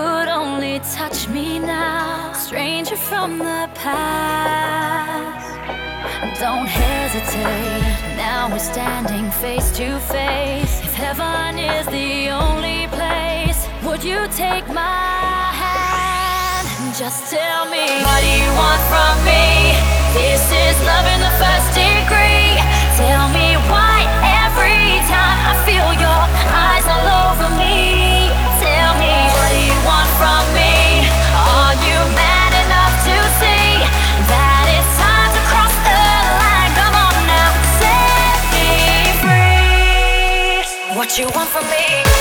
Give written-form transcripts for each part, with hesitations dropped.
could only touch me now, stranger from the past. Don't hesitate, now we're standing face to face. If heaven is the only place, would you take my hand? Just tell me, what do you want from me? This is love in the first degree. Tell me why every time I feel your eyes all over me. Tell me, what do you want from me? Are you mad enough to see that it's time to cross the line? Come on now, set me free. What you want from me?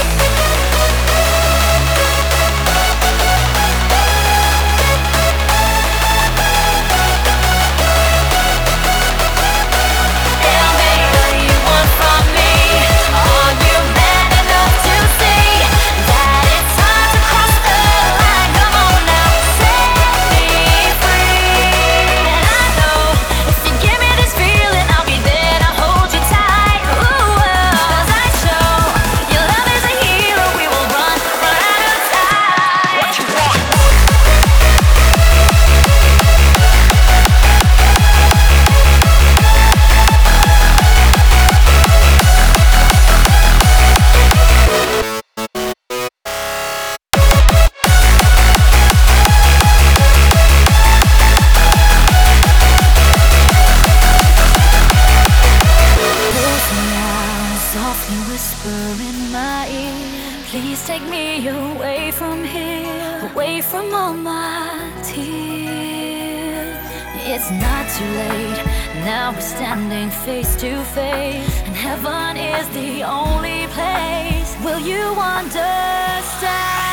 Softly whisper in my ear, please take me away from here, away from all my tears. It's not too late, now we're standing face to face, and heaven is the only place. Will you understand?